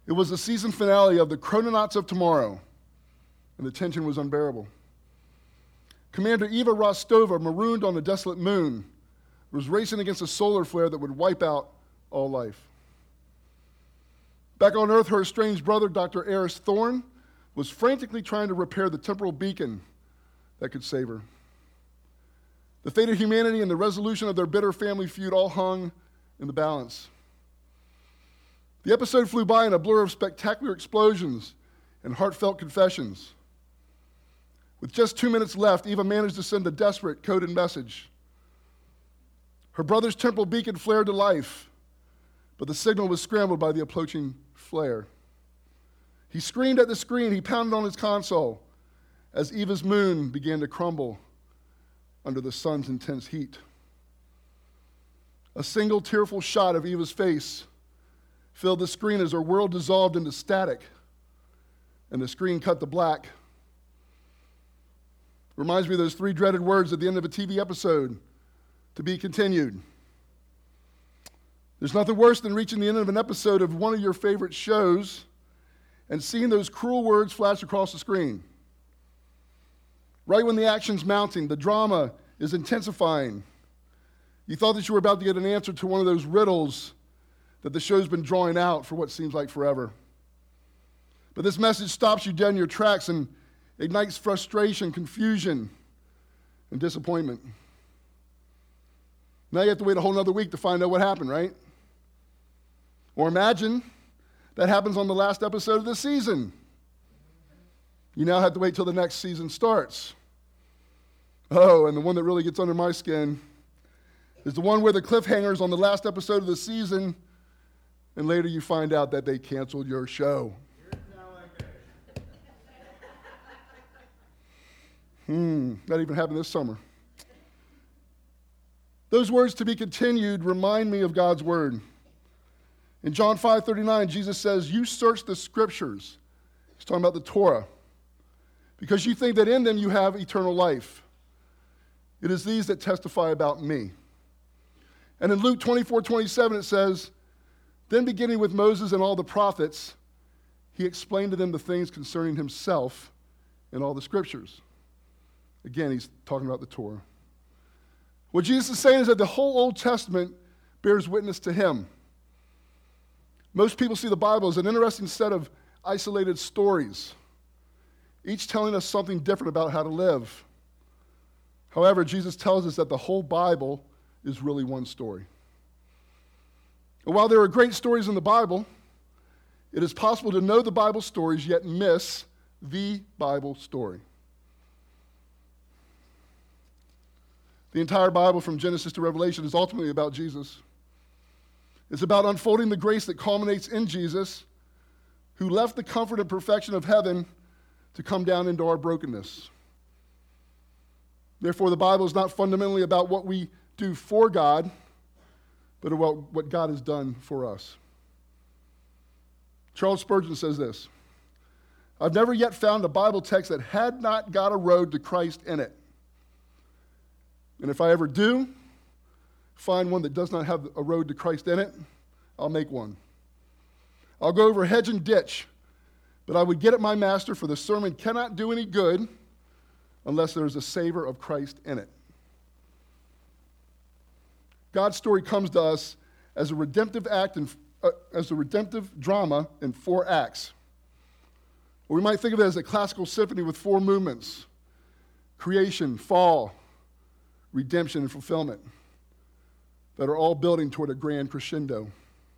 It was the season finale of the Chrononauts of Tomorrow, and the tension was unbearable. Commander Eva Rostova, marooned on a desolate moon, was racing against a solar flare that would wipe out all life. Back on Earth, her estranged brother, Dr. Eris Thorne, was frantically trying to repair the temporal beacon that could save her. The fate of humanity and the resolution of their bitter family feud all hung in the balance. The episode flew by in a blur of spectacular explosions and heartfelt confessions. With just 2 minutes left, Eva managed to send a desperate coded message. Her brother's temporal beacon flared to life, but the signal was scrambled by the approaching flare. He screamed at the screen. He pounded on his console as Eva's moon began to crumble under the sun's intense heat. A single tearful shot of Eva's face filled the screen as her world dissolved into static, and the screen cut to black. Reminds me of those 3 dreaded words at the end of a TV episode: to be continued. There's nothing worse than reaching the end of an episode of one of your favorite shows and seeing those cruel words flash across the screen. Right when the action's mounting, the drama is intensifying. You thought that you were about to get an answer to one of those riddles that the show's been drawing out for what seems like forever. But this message stops you dead in your tracks and ignites frustration, confusion, and disappointment. Now you have to wait a whole nother week to find out what happened, right? Or imagine that happens on the last episode of the season. You now have to wait till the next season starts. Oh, and the one that really gets under my skin is the one where the cliffhanger is on the last episode of the season, and later you find out that they canceled your show. That even happened this summer. Those words, to be continued, remind me of God's word. In John 5:39, Jesus says, "You search the scriptures." He's talking about the Torah. "Because you think that in them you have eternal life. It is these that testify about me." And in Luke 24:27, it says, "Then beginning with Moses and all the prophets, he explained to them the things concerning himself in all the scriptures." Again, he's talking about the Torah. What Jesus is saying is that the whole Old Testament bears witness to him. Most people see the Bible as an interesting set of isolated stories, each telling us something different about how to live. However, Jesus tells us that the whole Bible is really one story. And while there are great stories in the Bible, it is possible to know the Bible stories yet miss the Bible story. The entire Bible from Genesis to Revelation is ultimately about Jesus. It's about unfolding the grace that culminates in Jesus, who left the comfort and perfection of heaven to come down into our brokenness. Therefore, the Bible is not fundamentally about what we do for God, but about what God has done for us. Charles Spurgeon says this: "I've never yet found a Bible text that had not got a road to Christ in it. And if I ever do find one that does not have a road to Christ in it, I'll make one. I'll go over hedge and ditch, but I would get at my master, for the sermon cannot do any good unless there is a savor of Christ in it." God's story comes to us as a redemptive drama in 4 acts. Or we might think of it as a classical symphony with 4 movements: creation, fall, redemption, and fulfillment, that are all building toward a grand crescendo.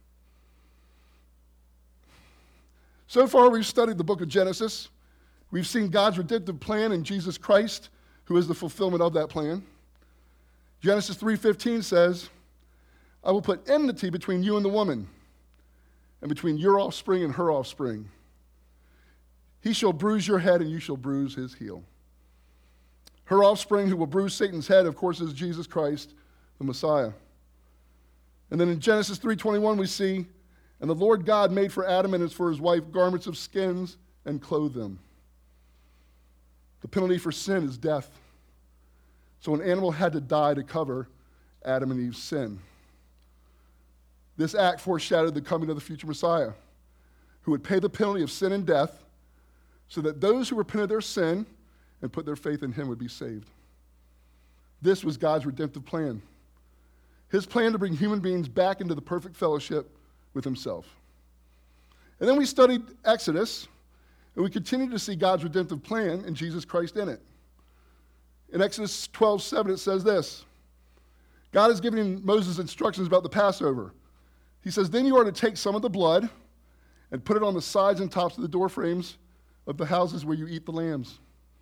So far, we've studied the book of Genesis. We've seen God's redemptive plan in Jesus Christ, who is the fulfillment of that plan. Genesis 3:15 says, "I will put enmity between you and the woman, and between your offspring and her offspring. He shall bruise your head, and you shall bruise his heel." Her offspring, who will bruise Satan's head, of course, is Jesus Christ, the Messiah. And then in Genesis 3:21 we see, "And the Lord God made for Adam and for his wife garments of skins and clothed them." The penalty for sin is death. So an animal had to die to cover Adam and Eve's sin. This act foreshadowed the coming of the future Messiah, who would pay the penalty of sin and death so that those who repented their sin and put their faith in him would be saved. This was God's redemptive plan. His plan to bring human beings back into the perfect fellowship with himself. And then we studied Exodus, and we continue to see God's redemptive plan and Jesus Christ in it. In Exodus 12:7, it says this. God is giving Moses instructions about the Passover. He says, then you are to take some of the blood and put it on the sides and tops of the door frames of the houses where you eat the lambs.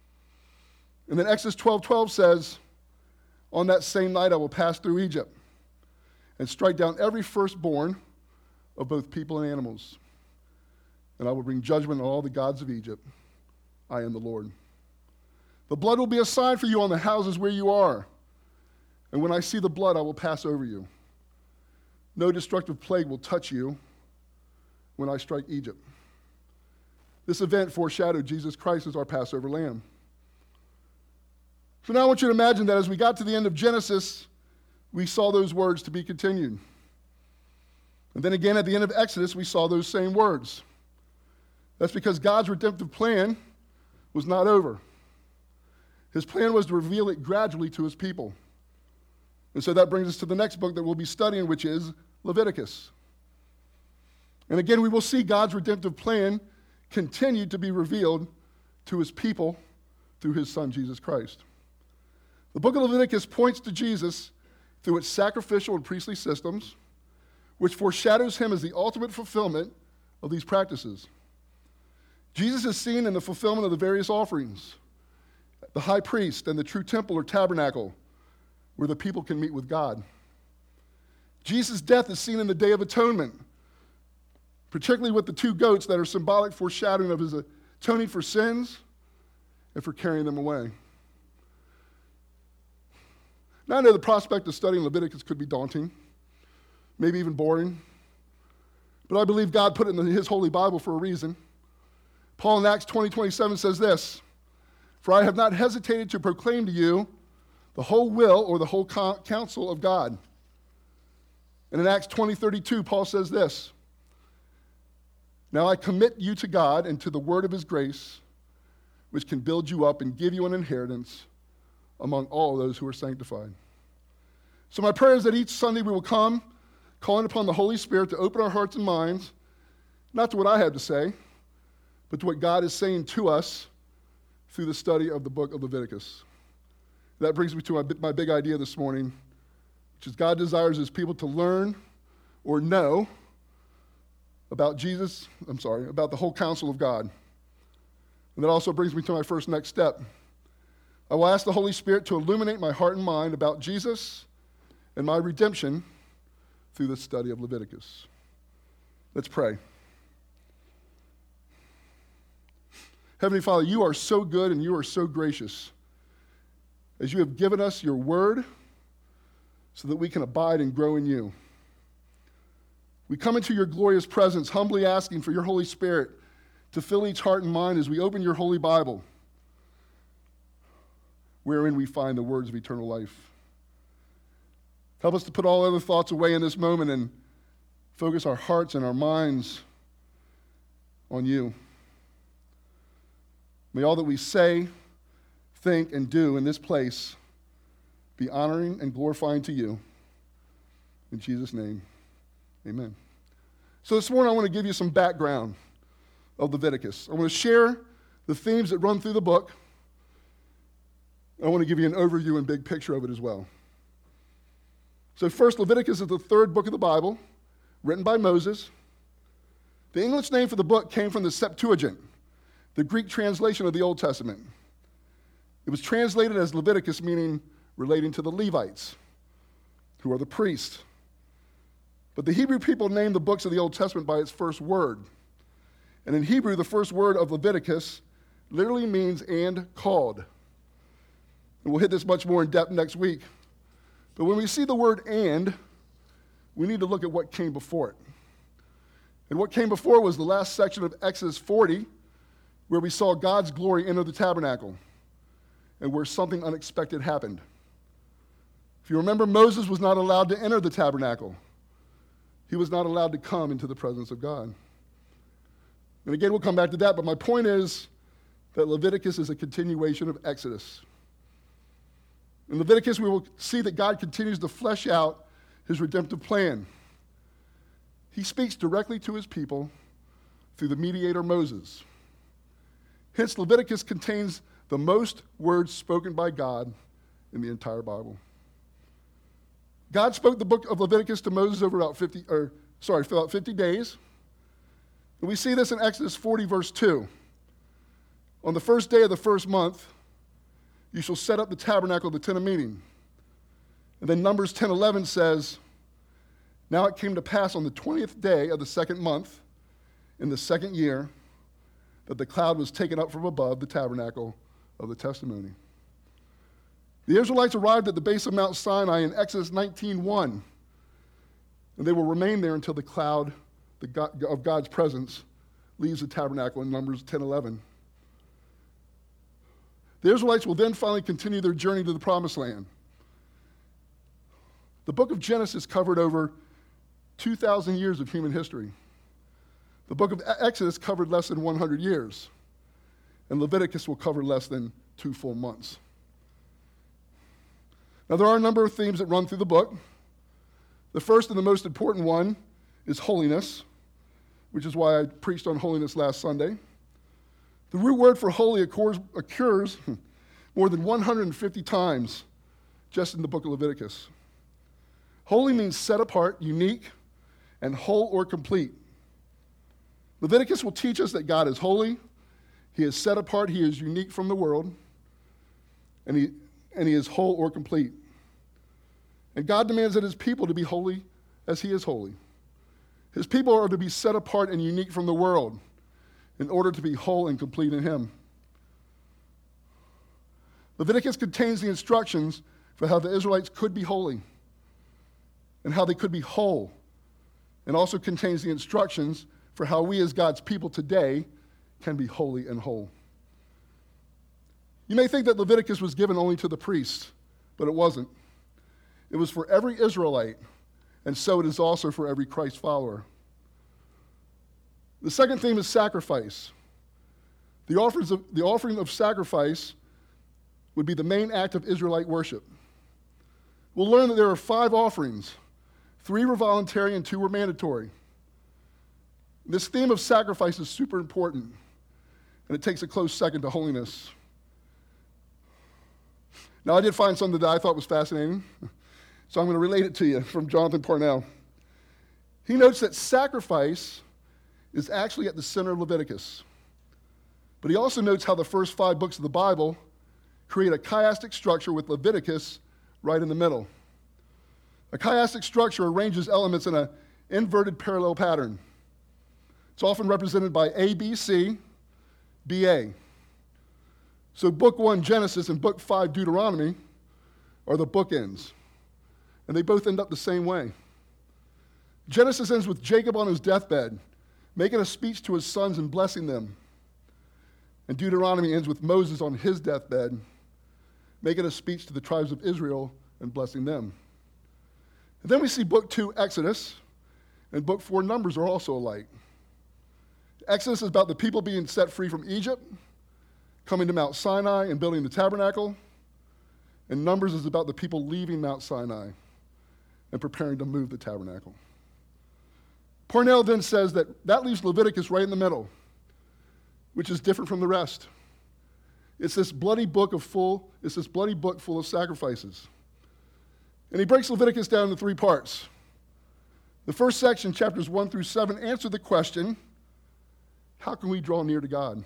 And then Exodus 12:12 says, on that same night I will pass through Egypt and strike down every firstborn of both people and animals. And I will bring judgment on all the gods of Egypt. I am the Lord. The blood will be a sign for you on the houses where you are. And when I see the blood, I will pass over you. No destructive plague will touch you when I strike Egypt. This event foreshadowed Jesus Christ as our Passover lamb. So now I want you to imagine that as we got to the end of Genesis, we saw those words to be continued. And then again at the end of Exodus, we saw those same words. That's because God's redemptive plan was not over. His plan was to reveal it gradually to his people. And so that brings us to the next book that we'll be studying, which is Leviticus. And again, we will see God's redemptive plan continue to be revealed to his people through his son, Jesus Christ. The book of Leviticus points to Jesus through its sacrificial and priestly systems, which foreshadows him as the ultimate fulfillment of these practices. Jesus is seen in the fulfillment of the various offerings, the high priest and the true temple or tabernacle, where the people can meet with God. Jesus' death is seen in the Day of Atonement, particularly with the two goats that are symbolic foreshadowing of his atoning for sins and for carrying them away. Now I know the prospect of studying Leviticus could be daunting, maybe even boring, but I believe God put it in his holy Bible for a reason. Paul in Acts 20:27 says this, for I have not hesitated to proclaim to you the whole will or the whole counsel of God. And in Acts 20:32, Paul says this, now I commit you to God and to the word of his grace, which can build you up and give you an inheritance among all those who are sanctified. So my prayer is that each Sunday we will come calling upon the Holy Spirit to open our hearts and minds, not to what I have to say, but to what God is saying to us through the study of the book of Leviticus. That brings me to my big idea this morning, which is God desires his people to learn or know about about the whole counsel of God. And that also brings me to my next step. I will ask the Holy Spirit to illuminate my heart and mind about Jesus and my redemption through the study of Leviticus. Let's pray. Heavenly Father, you are so good and you are so gracious as you have given us your word so that we can abide and grow in you. We come into your glorious presence, humbly asking for your Holy Spirit to fill each heart and mind as we open your holy Bible, wherein we find the words of eternal life. Help us to put all other thoughts away in this moment and focus our hearts and our minds on you. May all that we say, think, and do in this place be honoring and glorifying to you. In Jesus' name, amen. So this morning I want to give you some background of Leviticus. I want to share the themes that run through the book. I want to give you an overview and big picture of it as well. So first, Leviticus is the third book of the Bible, written by Moses. The English name for the book came from the Septuagint, the Greek translation of the Old Testament. It was translated as Leviticus, meaning relating to the Levites, who are the priests. But the Hebrew people named the books of the Old Testament by its first word. And in Hebrew, the first word of Leviticus literally means and called. And we'll hit this much more in depth next week. But when we see the word and, we need to look at what came before it. And what came before was the last section of Exodus 40, where we saw God's glory enter the tabernacle and where something unexpected happened. If you remember, Moses was not allowed to enter the tabernacle. He was not allowed to come into the presence of God. And again, we'll come back to that, but my point is that Leviticus is a continuation of Exodus. In Leviticus, we will see that God continues to flesh out his redemptive plan. He speaks directly to his people through the mediator Moses. Hence, Leviticus contains the most words spoken by God in the entire Bible. God spoke the book of Leviticus to Moses over about 50 days. And we see this in Exodus 40, verse 2. On the first day of the first month, you shall set up the tabernacle of the tent of meeting. And then Numbers 10:11 says, now it came to pass on the 20th day of the second month, in the second year, that the cloud was taken up from above the tabernacle of the testimony. The Israelites arrived at the base of Mount Sinai in Exodus 19:1, and they will remain there until the cloud of God's presence leaves the tabernacle in Numbers 10:11. The Israelites will then finally continue their journey to the Promised Land. The book of Genesis covered over 2,000 years of human history. The book of Exodus covered less than 100 years, and Leviticus will cover less than 2 full months. Now, there are a number of themes that run through the book. The first and the most important one is holiness, which is why I preached on holiness last Sunday. The root word for holy occurs more than 150 times just in the book of Leviticus. Holy means set apart, unique, and whole or complete. Leviticus will teach us that God is holy, he is set apart, he is unique from the world, and he is whole or complete. And God demands that his people to be holy as he is holy. His people are to be set apart and unique from the world in order to be whole and complete in him. Leviticus contains the instructions for how the Israelites could be holy and how they could be whole, and also contains the instructions for how we as God's people today can be holy and whole. You may think that Leviticus was given only to the priests, but it wasn't. It was for every Israelite, and so it is also for every Christ follower. The second theme is sacrifice. The offering of sacrifice would be the main act of Israelite worship. We'll learn that there are 5 offerings. 3 were voluntary and 2 were mandatory. This theme of sacrifice is super important, and it takes a close second to holiness. Now, I did find something that I thought was fascinating, so I'm going to relate it to you from Jonathan Parnell. He notes that sacrifice is actually at the center of Leviticus, but he also notes how the first 5 books of the Bible create a chiastic structure with Leviticus right in the middle. A chiastic structure arranges elements in an inverted parallel pattern. It's often represented by A, B, C, B, A. So book 1, Genesis, and book 5, Deuteronomy, are the bookends. And they both end up the same way. Genesis ends with Jacob on his deathbed, making a speech to his sons and blessing them. And Deuteronomy ends with Moses on his deathbed, making a speech to the tribes of Israel and blessing them. And then we see book 2, Exodus, and book 4, Numbers, are also alike. Exodus is about the people being set free from Egypt, coming to Mount Sinai and building the tabernacle. And Numbers is about the people leaving Mount Sinai and preparing to move the tabernacle. Parnell then says that leaves Leviticus right in the middle, which is different from the rest. It's this bloody book full of sacrifices. And he breaks Leviticus down into 3 parts. The first section, chapters 1 through 7, answer the question, how can we draw near to God?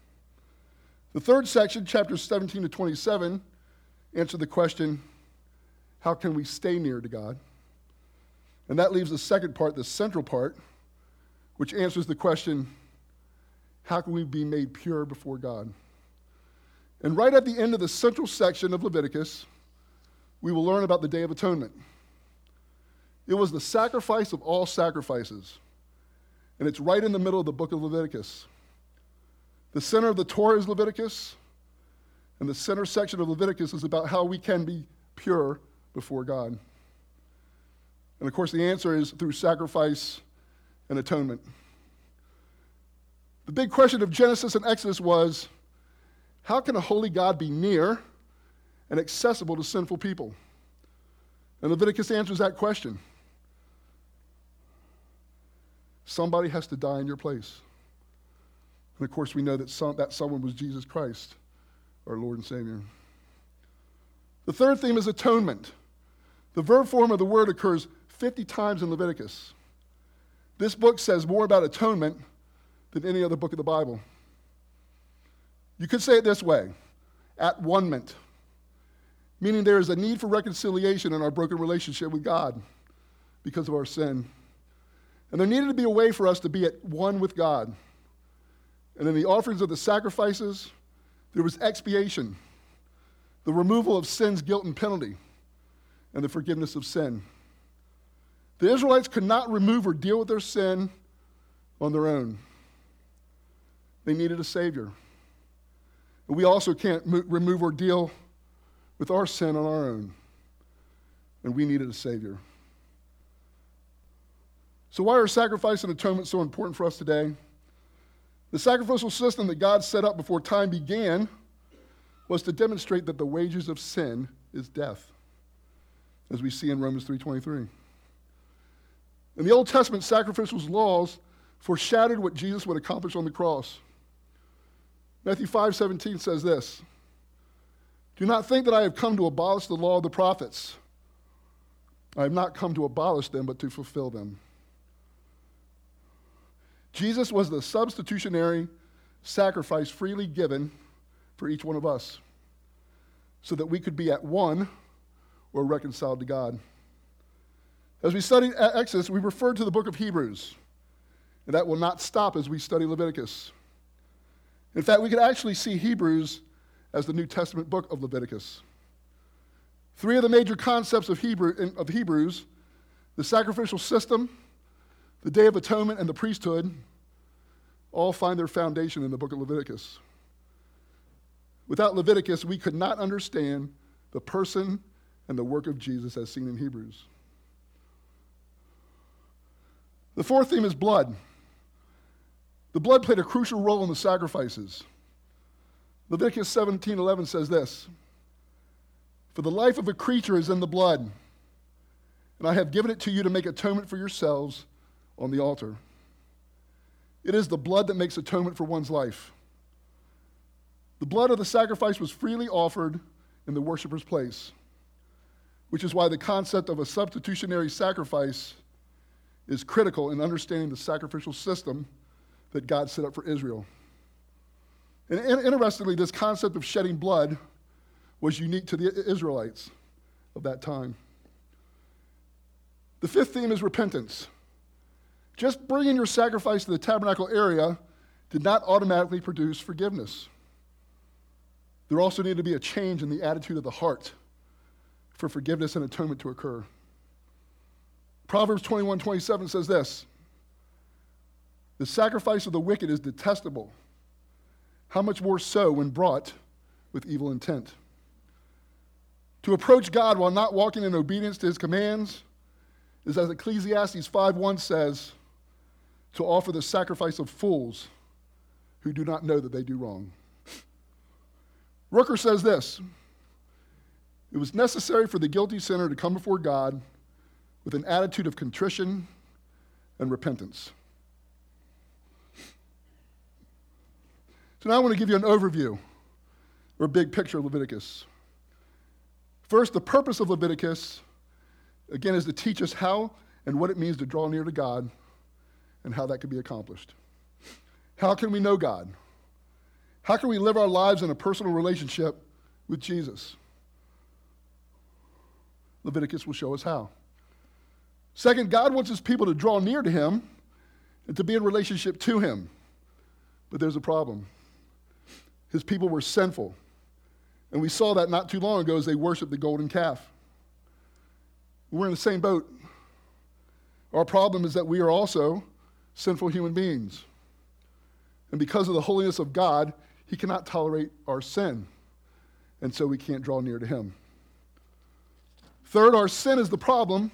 The third section, chapters 17 to 27, answer the question, how can we stay near to God? And that leaves the second part, the central part, which answers the question, how can we be made pure before God? And right at the end of the central section of Leviticus, we will learn about the Day of Atonement. It was the sacrifice of all sacrifices, and it's right in the middle of the book of Leviticus. The center of the Torah is Leviticus, and the center section of Leviticus is about how we can be pure before God. And of course, the answer is through sacrifice and atonement. The big question of Genesis and Exodus was, how can a holy God be near and accessible to sinful people? And Leviticus answers that question. Somebody has to die in your place. And of course, we know that someone was Jesus Christ, our Lord and Savior. The third theme is atonement. The verb form of the word occurs 50 times in Leviticus. This book says more about atonement than any other book of the Bible. You could say it this way, at-one-ment, meaning there is a need for reconciliation in our broken relationship with God because of our sin. And there needed to be a way for us to be at one with God. And in the offerings of the sacrifices, there was expiation, the removal of sin's guilt and penalty, and the forgiveness of sin. The Israelites could not remove or deal with their sin on their own. They needed a Savior. And we also can't remove or deal with our sin on our own. And we needed a Savior. So why are sacrifice and atonement so important for us today? The sacrificial system that God set up before time began was to demonstrate that the wages of sin is death, as we see in Romans 3:23. In the Old Testament, sacrificial laws foreshadowed what Jesus would accomplish on the cross. Matthew 5:17 says this, "Do not think that I have come to abolish the law of the prophets. I have not come to abolish them, but to fulfill them." Jesus was the substitutionary sacrifice freely given for each one of us so that we could be at one or reconciled to God. As we studied Exodus, we referred to the book of Hebrews, and that will not stop as we study Leviticus. In fact, we could actually see Hebrews as the New Testament book of Leviticus. Three of the major concepts of Hebrews, the sacrificial system, the Day of Atonement, and the priesthood, all find their foundation in the book of Leviticus. Without Leviticus, we could not understand the person and the work of Jesus as seen in Hebrews. The fourth theme is blood. The blood played a crucial role in the sacrifices. Leviticus 17:11 says this, "For the life of a creature is in the blood, and I have given it to you to make atonement for yourselves on the altar." It is the blood that makes atonement for one's life. The blood of the sacrifice was freely offered in the worshiper's place, which is why the concept of a substitutionary sacrifice is critical in understanding the sacrificial system that God set up for Israel. And interestingly, this concept of shedding blood was unique to the Israelites of that time. The fifth theme is repentance. Just bringing your sacrifice to the tabernacle area did not automatically produce forgiveness. There also needed to be a change in the attitude of the heart for forgiveness and atonement to occur. Proverbs 21:27 says this, "The sacrifice of the wicked is detestable. How much more so when brought with evil intent?" To approach God while not walking in obedience to his commands is, as Ecclesiastes 5:1 says, to offer the sacrifice of fools who do not know that they do wrong. Rooker says this, "It was necessary for the guilty sinner to come before God with an attitude of contrition and repentance." So now I want to give you an overview or a big picture of Leviticus. First, the purpose of Leviticus, again, is to teach us how and what it means to draw near to God and how that can be accomplished. How can we know God? How can we live our lives in a personal relationship with Jesus? Leviticus will show us how. Second, God wants his people to draw near to him and to be in relationship to him. But there's a problem. His people were sinful. And we saw that not too long ago as they worshiped the golden calf. We're in the same boat. Our problem is that we are also sinful human beings. And because of the holiness of God, he cannot tolerate our sin. And so we can't draw near to him. Third, our sin is the problem,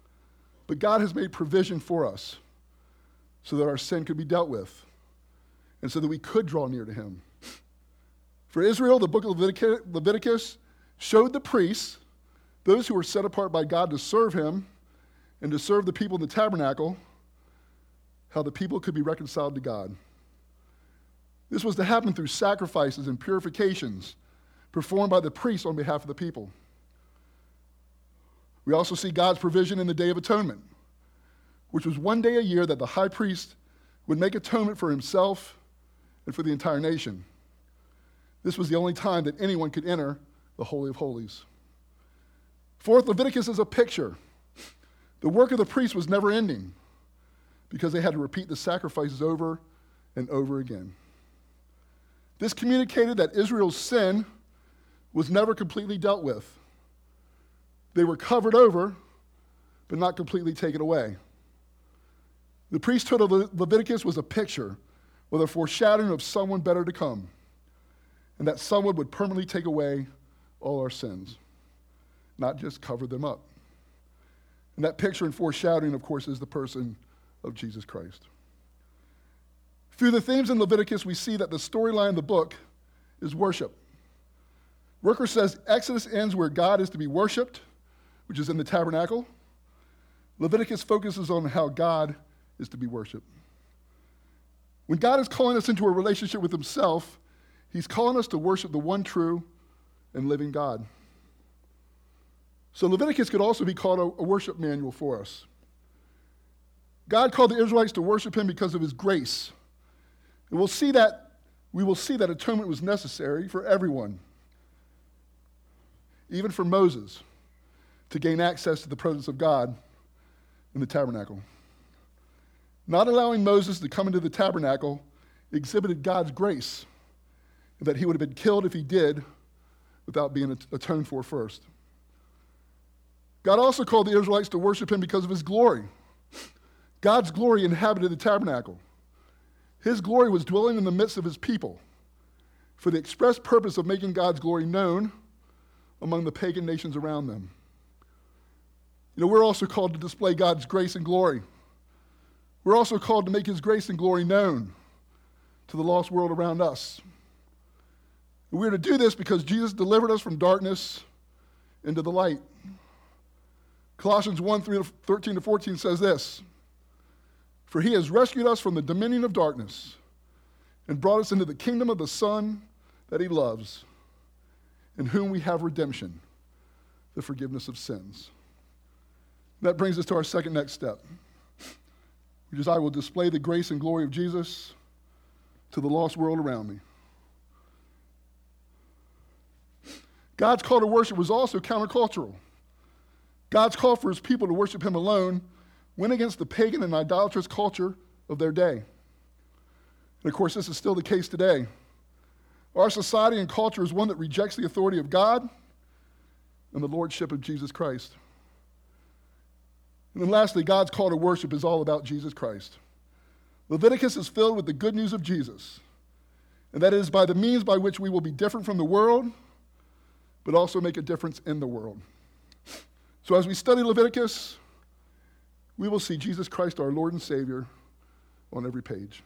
but God has made provision for us so that our sin could be dealt with. and so that we could draw near to him. For Israel, the book of Leviticus showed the priests, those who were set apart by God to serve him and to serve the people in the tabernacle, how the people could be reconciled to God. This was to happen through sacrifices and purifications performed by the priests on behalf of the people. We also see God's provision in the Day of Atonement, which was one day a year that the high priest would make atonement for himself and for the entire nation. This was the only time that anyone could enter the Holy of Holies. Fourth, Leviticus is a picture. The work of the priest was never ending because they had to repeat the sacrifices over and over again. This communicated that Israel's sin was never completely dealt with. They were covered over, but not completely taken away. The priesthood of Leviticus was a picture or a foreshadowing of someone better to come, and that someone would permanently take away all our sins, not just cover them up. And that picture and foreshadowing, of course, is the person of Jesus Christ. Through the themes in Leviticus, we see that the storyline of the book is worship. Worker says Exodus ends where God is to be worshiped, which is in the tabernacle. Leviticus focuses on how God is to be worshiped. When God is calling us into a relationship with himself, he's calling us to worship the one true and living God. So Leviticus could also be called a worship manual for us. God called the Israelites to worship him because of his grace. And we will see that atonement was necessary for everyone, even for Moses, to gain access to the presence of God in the tabernacle. Not allowing Moses to come into the tabernacle exhibited God's grace, and that he would have been killed if he did without being atoned for first. God also called the Israelites to worship him because of his glory. God's glory inhabited the tabernacle. His glory was dwelling in the midst of his people for the express purpose of making God's glory known among the pagan nations around them. We're also called to display God's grace and glory. We're also called to make his grace and glory known to the lost world around us. And we're to do this because Jesus delivered us from darkness into the light. Colossians 1:13-14 says this: "For he has rescued us from the dominion of darkness and brought us into the kingdom of the Son that he loves, in whom we have redemption, the forgiveness of sins." And that brings us to our second next step, which is I will display the grace and glory of Jesus to the lost world around me. God's call to worship was also countercultural. God's call for his people to worship him alone went against the pagan and idolatrous culture of their day. And of course, this is still the case today. Our society and culture is one that rejects the authority of God and the lordship of Jesus Christ. And then lastly, God's call to worship is all about Jesus Christ. Leviticus is filled with the good news of Jesus, and that is by the means by which we will be different from the world, but also make a difference in the world. So as we study Leviticus, we will see Jesus Christ, our Lord and Savior, on every page.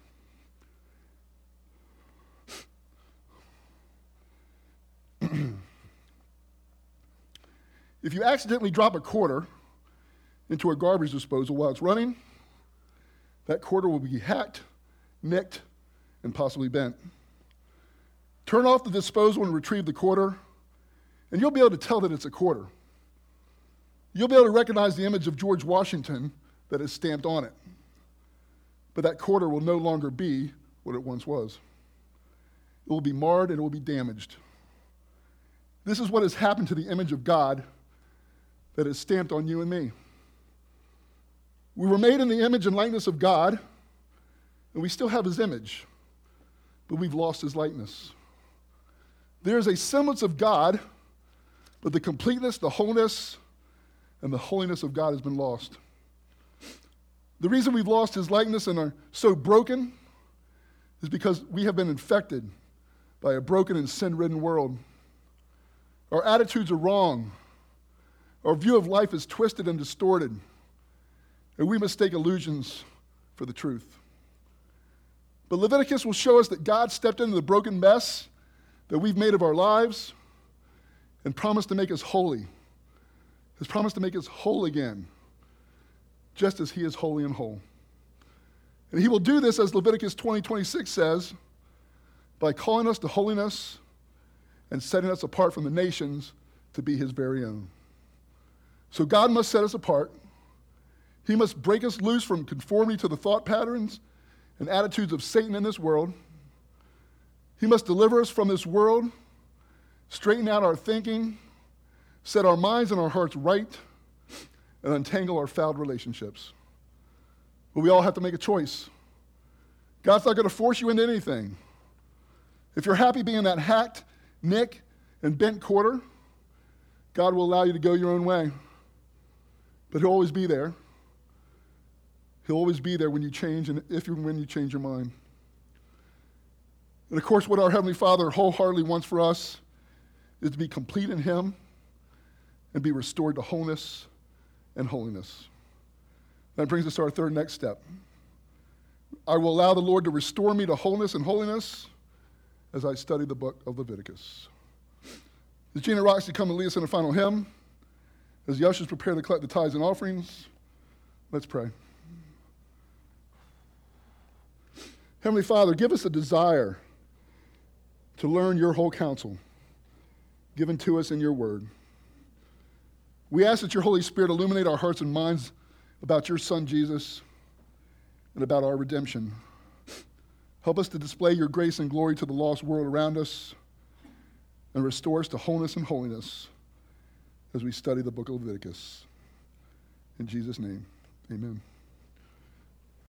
If you accidentally drop a quarter into a garbage disposal while it's running, that quarter will be hacked, nicked, and possibly bent. Turn off the disposal and retrieve the quarter, and you'll be able to tell that it's a quarter. You'll be able to recognize the image of George Washington that is stamped on it. But that quarter will no longer be what it once was. It will be marred and it will be damaged. This is what has happened to the image of God that is stamped on you and me. We were made in the image and likeness of God, and we still have his image, but we've lost his likeness. There is a semblance of God, but the completeness, the wholeness, and the holiness of God has been lost. The reason we've lost his likeness and are so broken is because we have been infected by a broken and sin-ridden world. Our attitudes are wrong. Our view of life is twisted and distorted, and we mistake illusions for the truth. But Leviticus will show us that God stepped into the broken mess that we've made of our lives and promised to make us holy. Has promised to make us whole again, just as he is holy and whole. And he will do this, as Leviticus 20:26 says, by calling us to holiness and setting us apart from the nations to be his very own. So God must set us apart. He must break us loose from conformity to the thought patterns and attitudes of Satan in this world. He must deliver us from this world, straighten out our thinking, set our minds and our hearts right, and untangle our fouled relationships. But we all have to make a choice. God's not going to force you into anything. If you're happy being that hacked, nick, and bent quarter, God will allow you to go your own way. But he'll always be there. He'll always be there when you change, and when you change your mind. And of course, what our Heavenly Father wholeheartedly wants for us is to be complete in him and be restored to wholeness and holiness. That brings us to our next step. I will allow the Lord to restore me to wholeness and holiness as I study the book of Leviticus. As Gina Roxy come and lead us in a final hymn, as the ushers prepare to collect the tithes and offerings, let's pray. Heavenly Father, give us a desire to learn your whole counsel given to us in your word. We ask that your Holy Spirit illuminate our hearts and minds about your Son, Jesus, and about our redemption. Help us to display your grace and glory to the lost world around us and restore us to wholeness and holiness as we study the book of Leviticus. In Jesus' name, amen.